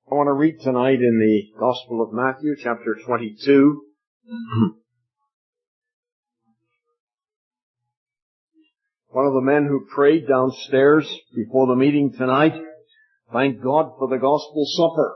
I want to read tonight in the Gospel of Matthew, chapter 22. One of the men who prayed downstairs before the meeting tonight thanked God for the Gospel Supper.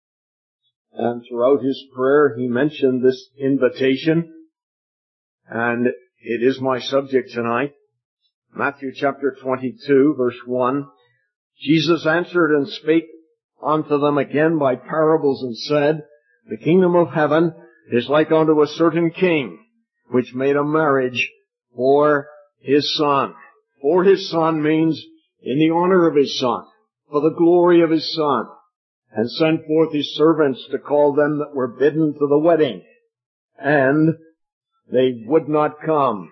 And throughout his prayer, he mentioned this invitation. And it is my subject tonight. Matthew chapter 22, verse 1. Jesus answered and spake unto them again by parables, and said, The kingdom of heaven is like unto a certain king, which made a marriage for his son. For his son means in the honor of his son, for the glory of his son, and sent forth his servants to call them that were bidden to the wedding. And they would not come.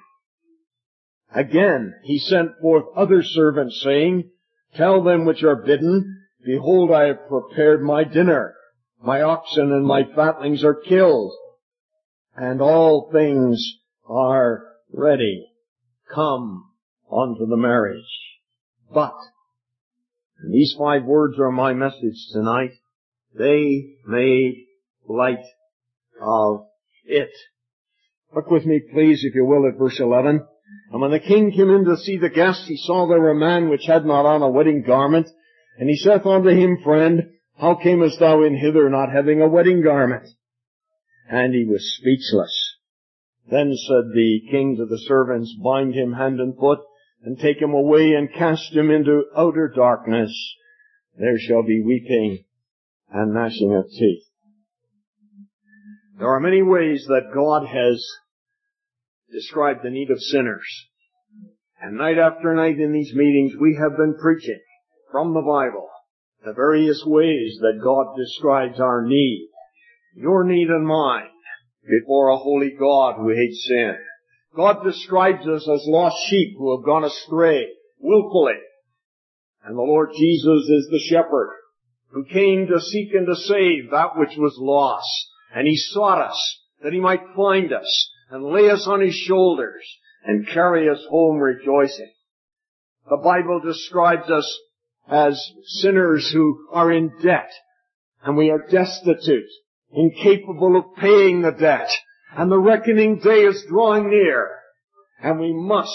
Again, he sent forth other servants, saying, Tell them which are bidden, Behold, I have prepared my dinner. My oxen and my fatlings are killed, and all things are ready. Come unto the marriage. But, and these 5 words are my message tonight, they made light of it. Look with me, please, if you will, at verse 11. And when the king came in to see the guests, he saw there a man which had not on a wedding garment. And he saith unto him, Friend, how camest thou in hither, not having a wedding garment? And he was speechless. Then said the king to the servants, Bind him hand and foot, and take him away, and cast him into outer darkness. There shall be weeping and gnashing of teeth. There are many ways that God has described the need of sinners. And night after night in these meetings we have been preaching from the Bible the various ways that God describes our need, your need and mine, before a holy God who hates sin. God describes us as lost sheep who have gone astray willfully. And the Lord Jesus is the shepherd who came to seek and to save that which was lost. And he sought us that he might find us and lay us on his shoulders and carry us home rejoicing. The Bible describes us as sinners who are in debt, and we are destitute, incapable of paying the debt, and the reckoning day is drawing near, and we must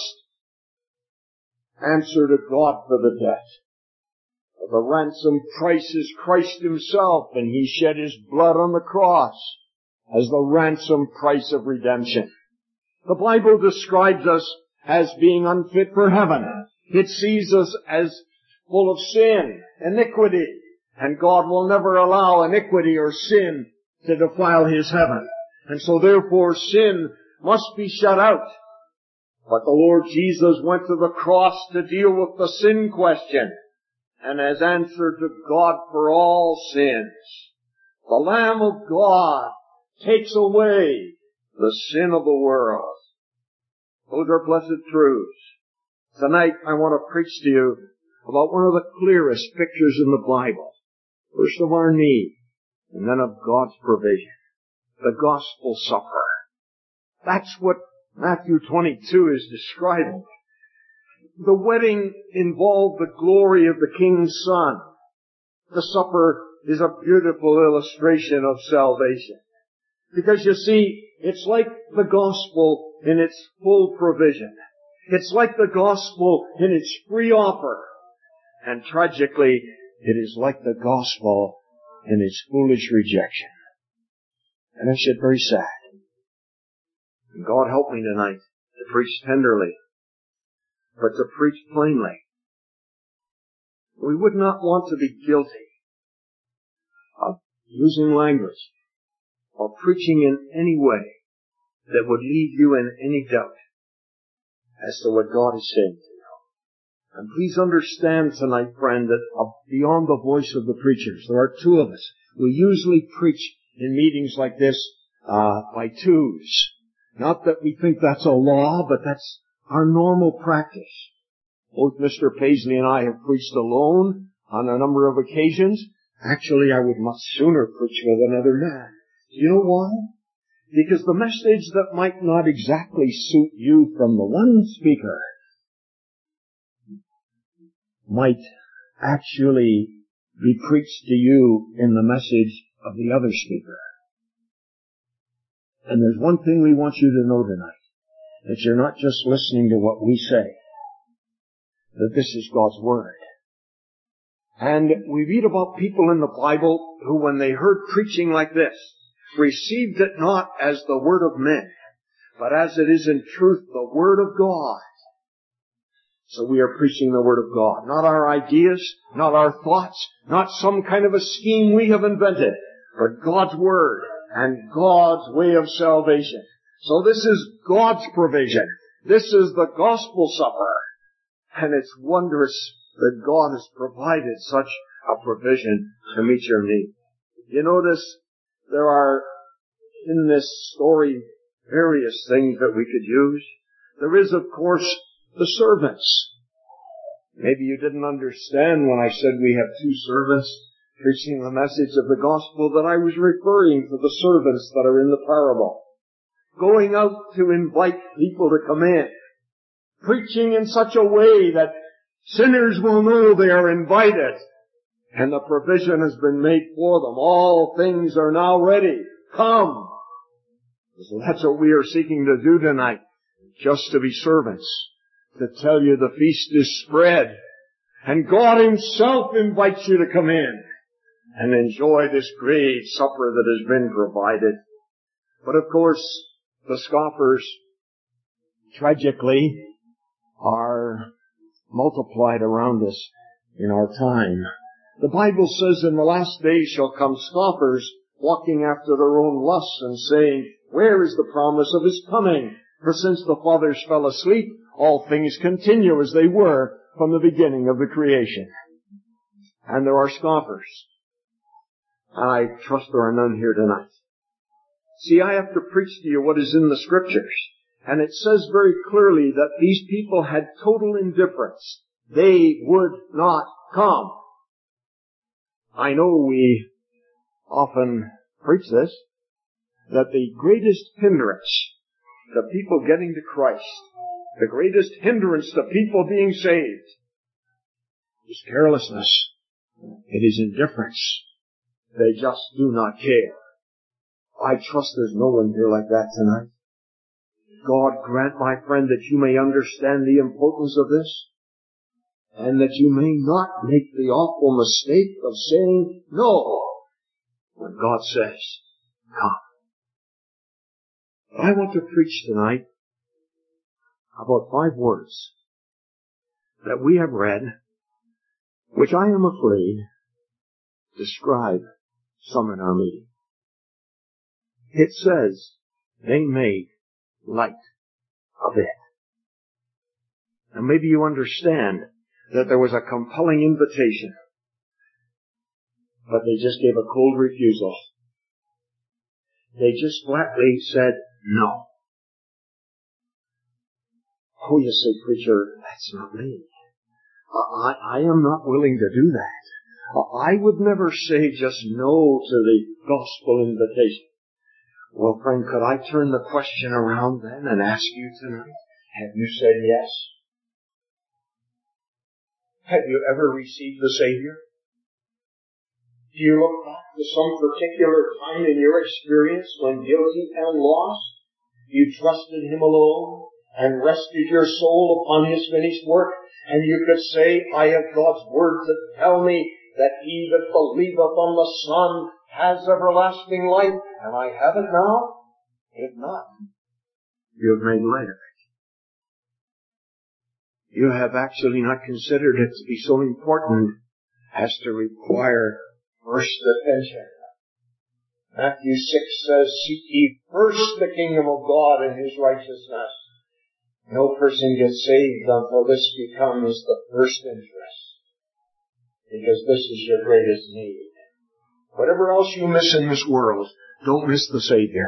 answer to God for the debt. The ransom price is Christ himself, and he shed his blood on the cross as the ransom price of redemption. The Bible describes us as being unfit for heaven. It sees us as full of sin, iniquity, and God will never allow iniquity or sin to defile his heaven. And so therefore sin must be shut out. But the Lord Jesus went to the cross to deal with the sin question, and has answered to God for all sins. The Lamb of God takes away the sin of the world. Those are blessed truths. Tonight I want to preach to you about one of the clearest pictures in the Bible. First of our need, and then of God's provision. The Gospel Supper. That's what Matthew 22 is describing. The wedding involved the glory of the King's Son. The supper is a beautiful illustration of salvation. Because you see, it's like the gospel in its full provision. It's like the gospel in its free offer. And tragically, it is like the gospel in its foolish rejection. And that's yet very sad. And God help me tonight to preach tenderly, but to preach plainly. We would not want to be guilty of using language or preaching in any way that would leave you in any doubt as to what God is saying to you. And please understand tonight, friend, that beyond the voice of the preachers, there are 2 of us. We usually preach in meetings like this by 2s. Not that we think that's a law, but that's our normal practice. Both Mr. Paisley and I have preached alone on a number of occasions. Actually, I would much sooner preach with another man. Do you know why? Because the message that might not exactly suit you from the one speaker might actually be preached to you in the message of the other speaker. And there's one thing we want you to know tonight, that you're not just listening to what we say, that this is God's Word. And we read about people in the Bible who, when they heard preaching like this, received it not as the word of men, but as it is in truth the Word of God. So we are preaching the Word of God, not our ideas, not our thoughts, not some kind of a scheme we have invented, but God's Word and God's way of salvation. So this is God's provision. This is the gospel supper. And it's wondrous that God has provided such a provision to meet your need. You notice there are in this story various things that we could use. There is, of course, the servants. Maybe you didn't understand when I said we have two servants preaching the message of the gospel, that I was referring to the servants that are in the parable. Going out to invite people to come in. Preaching in such a way that sinners will know they are invited. And the provision has been made for them. All things are now ready. Come. So that's what we are seeking to do tonight. Just to be servants. To tell you the feast is spread. And God Himself invites you to come in and enjoy this great supper that has been provided. But of course, the scoffers, tragically, are multiplied around us in our time. The Bible says, in the last days shall come scoffers, walking after their own lusts and saying, where is the promise of His coming? For since the fathers fell asleep, all things continue as they were from the beginning of the creation. And there are scoffers. I trust there are none here tonight. See, I have to preach to you what is in the Scriptures. And it says very clearly that these people had total indifference. They would not come. I know we often preach this, that the greatest hindrance to people getting to Christ, the greatest hindrance to people being saved, is carelessness. It is indifference. They just do not care. I trust there's no one here like that tonight. God grant, my friend, that you may understand the importance of this, and that you may not make the awful mistake of saying no when God says, come. I want to preach tonight about 5 words that we have read, which I am afraid describe some in our meeting. It says, they made light of it. And maybe you understand that there was a compelling invitation, but they just gave a cold refusal. They just flatly said no. Oh, you say, preacher, that's not me. I am not willing to do that. I would never say just no to the gospel invitation. Well, friend, could I turn the question around then and ask you tonight, have you said yes? Have you ever received the Savior? Do you look back to some particular time in your experience when guilty and lost, you trusted Him alone and rested your soul upon His finished work, and you could say, I have God's Word to tell me that he that believeth on the Son has everlasting life, and I have it now? If not, you have made light of it. You have actually not considered it to be so important as to require first attention. Matthew 6 says, seek ye first the kingdom of God and His righteousness. No person gets saved until this becomes the first interest, because this is your greatest need. Whatever else you miss in this world, don't miss the Savior.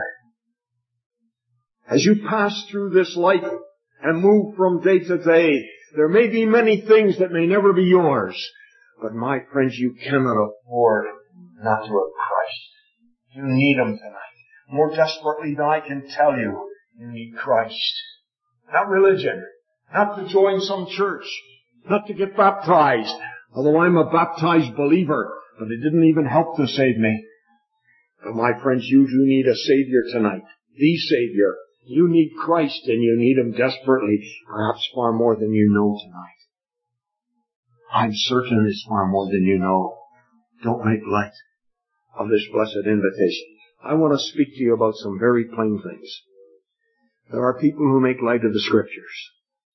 As you pass through this life and move from day to day, there may be many things that may never be yours. But my friends, you cannot afford not to have Christ. You need Him tonight. More desperately than I can tell you, you need Christ. Not religion. Not to join some church. Not to get baptized. Although I'm a baptized believer. but it didn't even help to save me. But my friends, you do need a Savior tonight. The Savior. You need Christ, and you need Him desperately, perhaps far more than you know tonight. I'm certain it's far more than you know. Don't make light of this blessed invitation. I want to speak to you about some very plain things. There are people who make light of the Scriptures.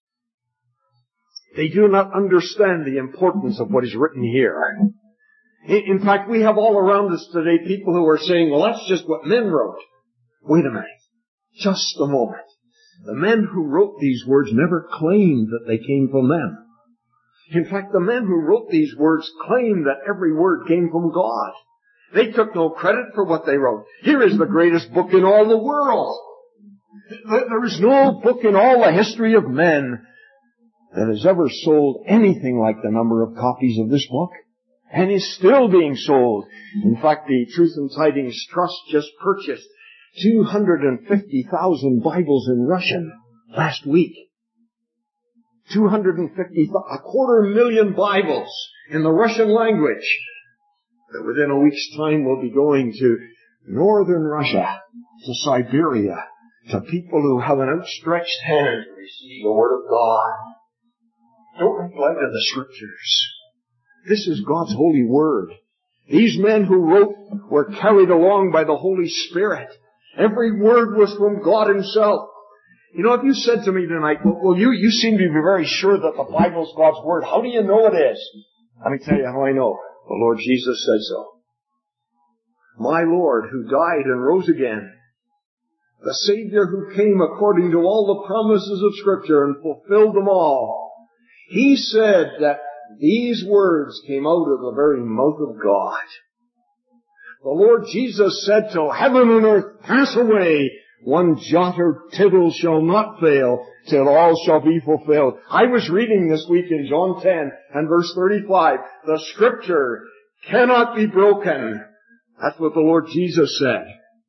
They do not understand the importance of what is written here. In fact, we have all around us today people who are saying, well, that's just what men wrote. Wait a minute. Just a moment. The men who wrote these words never claimed that they came from them. In fact, the men who wrote these words claimed that every word came from God. They took no credit for what they wrote. Here is the greatest book in all the world. There is no book in all the history of men that has ever sold anything like the number of copies of this book, and is still being sold. In fact, the Truth and Tidings Trust just purchased 250,000 Bibles in Russian last week. 250,000 Bibles in the Russian language that within a week's time will be going to northern Russia, to Siberia, to people who have an outstretched hand to receive the Word of God. Don't make light of the Scriptures. This is God's holy Word. These men who wrote were carried along by the Holy Spirit. Every word was from God Himself. You know, if you said to me tonight, well, you seem to be very sure that the Bible's God's Word. How do you know it is? Let me tell you how I know. The Lord Jesus said so. My Lord, who died and rose again, the Savior who came according to all the promises of Scripture and fulfilled them all, He said that these words came out of the very mouth of God. The Lord Jesus said, till heaven and earth pass away, one jot or tittle shall not fail, till all shall be fulfilled. I was reading this week in John 10 and verse 35, the Scripture cannot be broken. That's what the Lord Jesus said.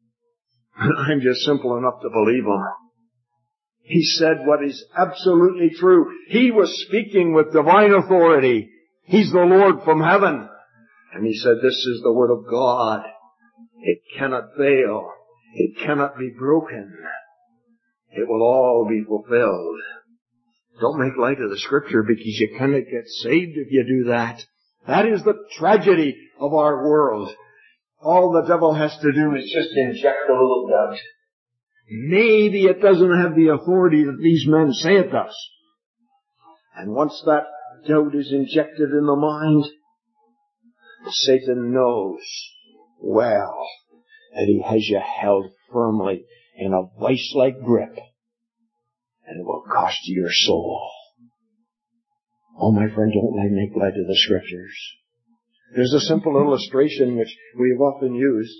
I'm just simple enough to believe Him. He said what is absolutely true. He was speaking with divine authority. He's the Lord from heaven. And He said, this is the Word of God. It cannot fail. It cannot be broken. It will all be fulfilled. Don't make light of the Scripture, because you cannot get saved if you do that. That is the tragedy of our world. All the devil has to do is just inject a little doubt. Maybe it doesn't have the authority that these men say it does. And once that doubt is injected in the mind, Satan knows well that he has you held firmly in a vice-like grip, and it will cost you your soul. Oh, my friend, don't make light of the Scriptures. There's a simple illustration which we have often used,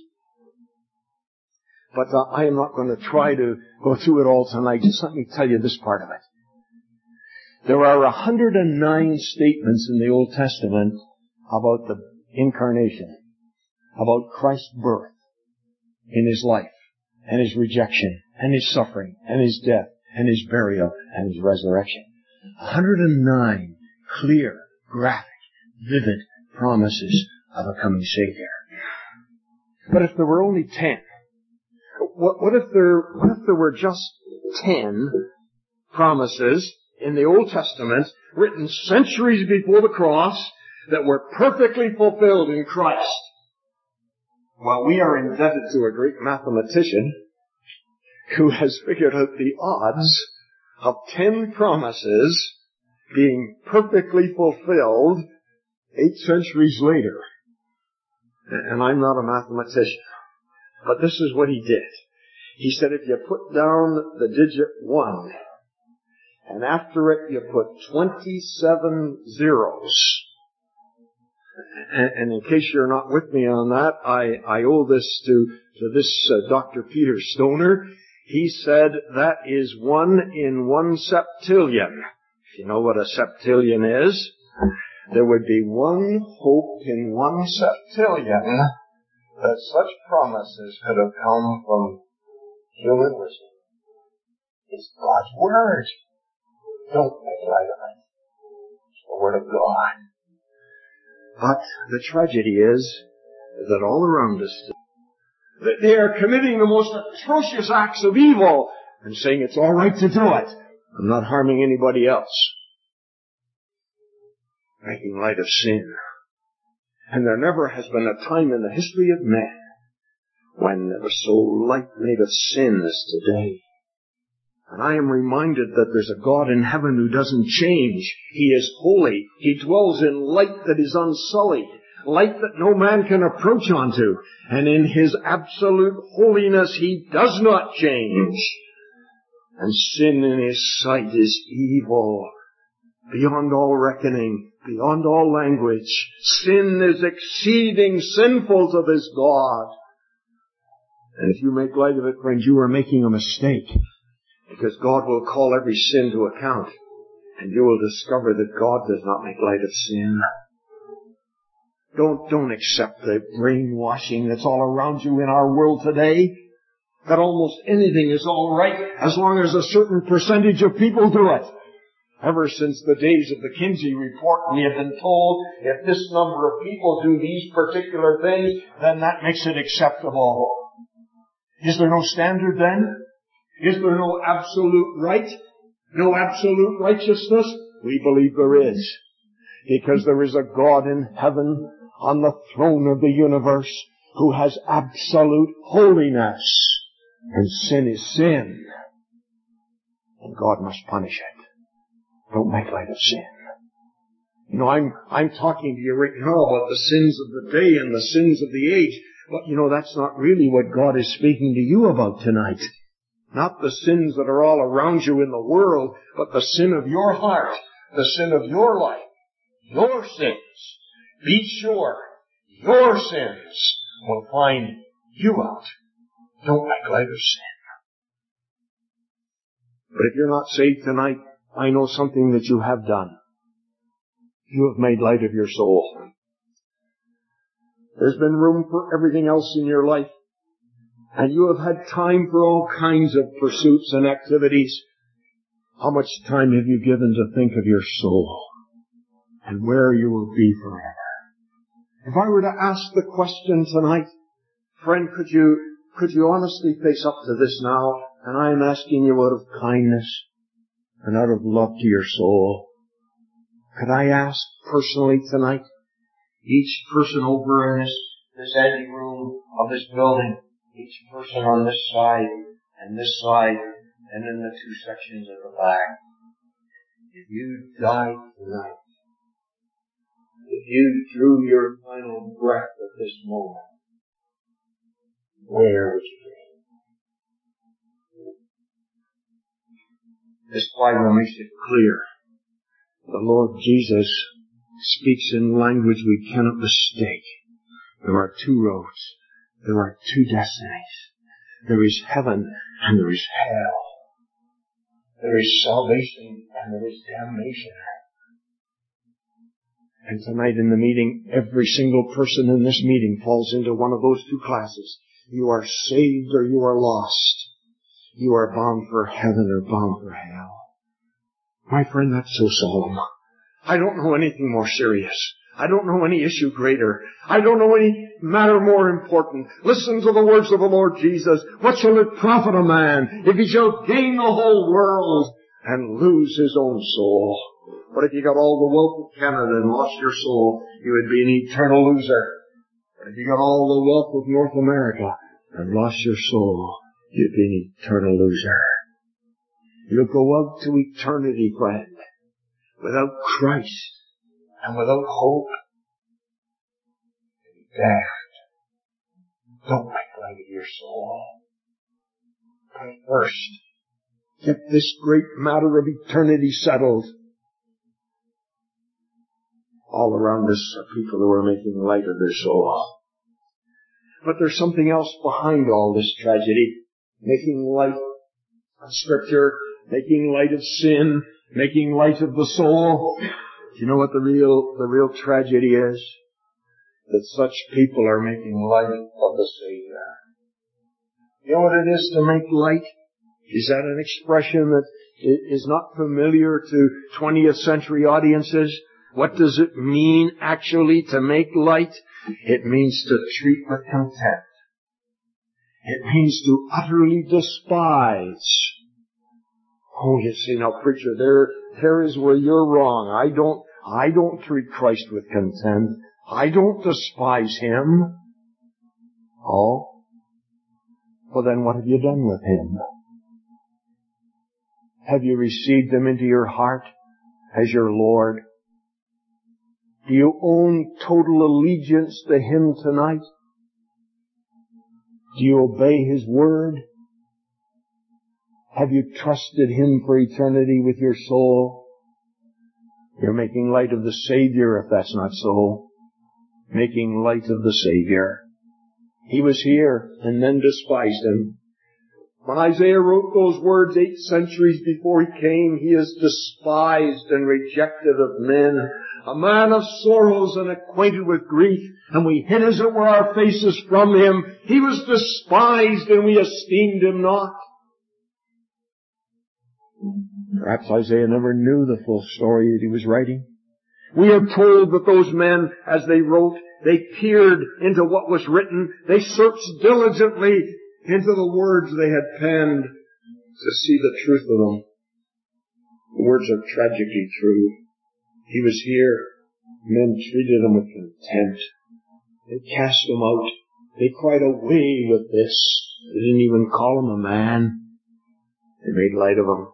but I am not going to try to go through it all tonight. Just let me tell you this part of it. There are 109 statements in the Old Testament about the incarnation, about Christ's birth in His life, and His rejection, and His suffering, and His death, and His burial, and His resurrection. 109 clear, graphic, vivid promises of a coming Savior. But if there were only 10, what if there were just 10 promises in the Old Testament written centuries before the cross that were perfectly fulfilled in Christ? Well, we are indebted to a great mathematician who has figured out the odds of 10 promises being perfectly fulfilled 8 centuries later. And I'm not a mathematician, but this is what he did. He said if you put down the digit 1, and after it you put 27 zeros, and in case you're not with me on that, I owe this to this Dr. Peter Stoner. He said that is 1 in 1 septillion. If you know what a septillion is, there would be one hope in 1 septillion that such promises could have come from human wisdom. It's God's Word. Don't make light of it. It's the Word of God. But the tragedy is that all around us, that they are committing the most atrocious acts of evil and saying it's all right to do it. I'm not harming anybody else. Making light of sin. And there never has been a time in the history of man when there was so light made of sin as today. And I am reminded that there's a God in heaven who doesn't change. He is holy. He dwells in light that is unsullied. Light that no man can approach onto. And in His absolute holiness, He does not change. And sin in His sight is evil, beyond all reckoning, beyond all language. Sin is exceeding sinful to this God. And if you make light of it, friends, you are making a mistake. Because God will call every sin to account. And you will discover that God does not make light of sin. Don't accept the brainwashing that's all around you in our world today. That almost anything is all right as long as a certain percentage of people do it. Ever since the days of the Kinsey Report, we have been told if this number of people do these particular things, then that makes it acceptable. Is there no standard then? Is there no absolute right? No absolute righteousness? We believe there is. Because there is a God in heaven on the throne of the universe who has absolute holiness. And sin is sin. And God must punish it. Don't make light of sin. You know, I'm talking to you right now about the sins of the day and the sins of the age. But you know, that's not really what God is speaking to you about tonight. Not the sins that are all around you in the world, but the sin of your heart, the sin of your life, your sins. Be sure your sins will find you out. Don't make light of sin. But if you're not saved tonight, I know something that you have done. You have made light of your soul. There's been room for everything else in your life. And you have had time for all kinds of pursuits and activities. How much time have you given to think of your soul and where you will be forever? If I were to ask the question tonight, friend, could you honestly face up to this now? And I am asking you out of kindness and out of love to your soul. Could I ask personally tonight, each person over in this ante room of this building, each person on this side, and in the two sections at the back. If you died tonight, if you drew your final breath at this moment, where would you be? This Bible makes it clear. The Lord Jesus speaks in language we cannot mistake. There are two roads. There are two destinies. There is heaven and there is hell. There is salvation and there is damnation. And tonight in the meeting, every single person in this meeting falls into one of those two classes. You are saved or you are lost. You are bound for heaven or bound for hell. My friend, that's so solemn. I don't know anything more serious. I don't know any issue greater. I don't know any matter more important. Listen to the words of the Lord Jesus. What shall it profit a man if he shall gain the whole world and lose his own soul? But if you got all the wealth of Canada and lost your soul, you would be an eternal loser. But if you got all the wealth of North America and lost your soul, you'd be an eternal loser. You'll go out to eternity, friend, without Christ and without hope. Death. Don't make light of your soul. But first, get this great matter of eternity settled. All around us are people who are making light of their soul. But there's something else behind all this tragedy. Making light of Scripture, making light of sin, making light of the soul. Do you know what the real tragedy is? That such people are making light of the Savior. You know what it is to make light? Is that an expression that is not familiar to 20th century audiences? What does it mean actually to make light? It means to treat with contempt. It means to utterly despise. Oh, you see, now, preacher, there is where you're wrong. I don't treat Christ with contempt. I don't despise Him. Oh? Well, then what have you done with Him? Have you received Him into your heart as your Lord? Do you own total allegiance to Him tonight? Do you obey His word? Have you trusted Him for eternity with your soul? You're making light of the Savior if that's not so. Making light of the Savior. He was here and men despised Him. When Isaiah wrote those words 8 centuries before He came, He is despised and rejected of men. A man of sorrows and acquainted with grief, and we hid as it were our faces from Him. He was despised and we esteemed Him not. Perhaps Isaiah never knew the full story that he was writing. We are told that those men, as they wrote, they peered into what was written. They searched diligently into the words they had penned to see the truth of them. The words are tragically true. He was here. Men treated Him with contempt. They cast Him out. They cried, away with this. They didn't even call Him a man. They made light of Him.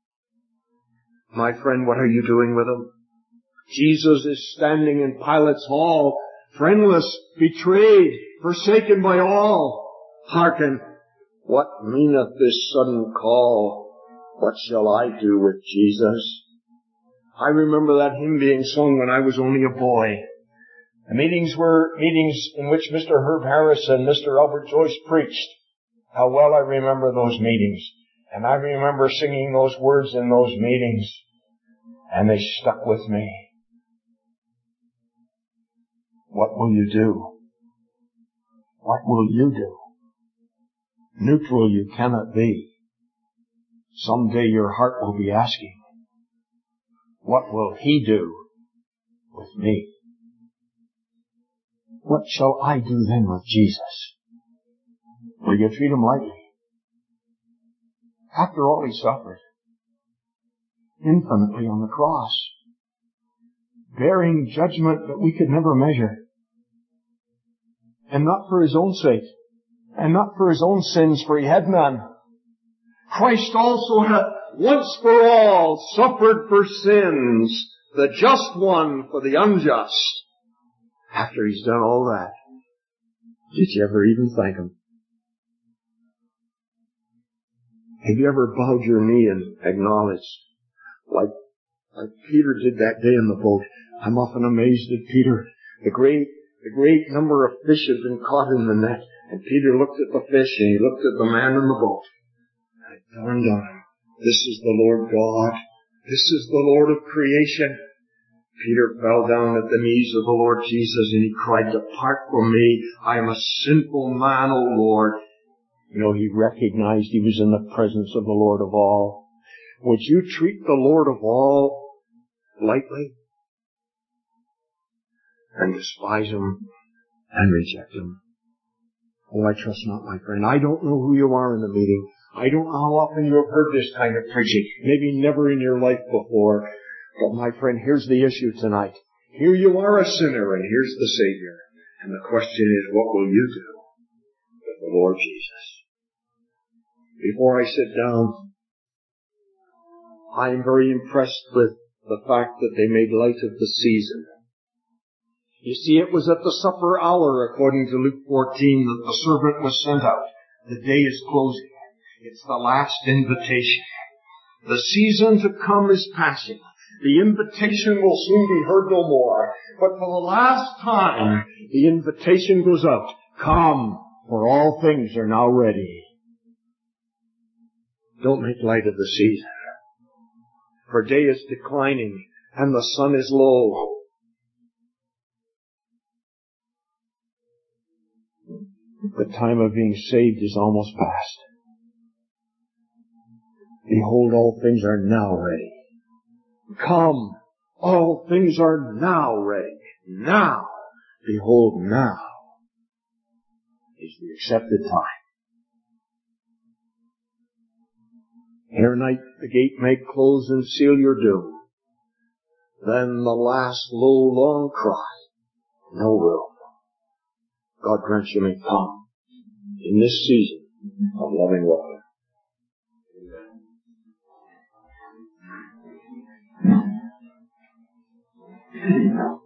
My friend, what are you doing with Him? Jesus is standing in Pilate's hall, friendless, betrayed, forsaken by all. Hearken, what meaneth this sudden call? What shall I do with Jesus? I remember that hymn being sung when I was only a boy. The meetings were meetings in which Mr. Herb Harris and Mr. Albert Joyce preached. How well I remember those meetings. And I remember singing those words in those meetings. And they stuck with me. What will you do? What will you do? Neutral you cannot be. Someday your heart will be asking, what will He do with me? What shall I do then with Jesus? Will you treat Him lightly? After all He suffered, infinitely on the cross, bearing judgment that we could never measure, and not for His own sake, and not for His own sins, for He had none. Christ also hath once for all suffered for sins, the just one for the unjust. After He's done all that, did you ever even thank Him? Have you ever bowed your knee and acknowledged, like Peter did that day in the boat? I'm often amazed at Peter. The great number of fish had been caught in the net, and Peter looked at the fish and he looked at the man in the boat. And it dawned on him, this is the Lord God. This is the Lord of creation. Peter fell down at the knees of the Lord Jesus and he cried, depart from me. I am a sinful man, O Lord. You know, he recognized he was in the presence of the Lord of all. Would you treat the Lord of all lightly? And despise Him and reject Him? Oh, I trust not, my friend. I don't know who you are in the meeting. I don't know how often you have heard this kind of preaching. Maybe never in your life before. But my friend, here's the issue tonight. Here you are a sinner and here's the Savior. And the question is, what will you do with the Lord Jesus? Before I sit down, I am very impressed with the fact that they made light of the season. You see, it was at the supper hour, according to Luke 14, that the servant was sent out. The day is closing. It's the last invitation. The season to come is passing. The invitation will soon be heard no more. But for the last time, the invitation goes out. Come, for all things are now ready. Don't make light of the season. For day is declining and the sun is low. The time of being saved is almost past. Behold, all things are now ready. Come, All things are now ready. Now, behold, now is the accepted time. Ere night the gate may close and seal your doom. Then the last low long cry, no room. God grant you may come in this season of loving water. Amen.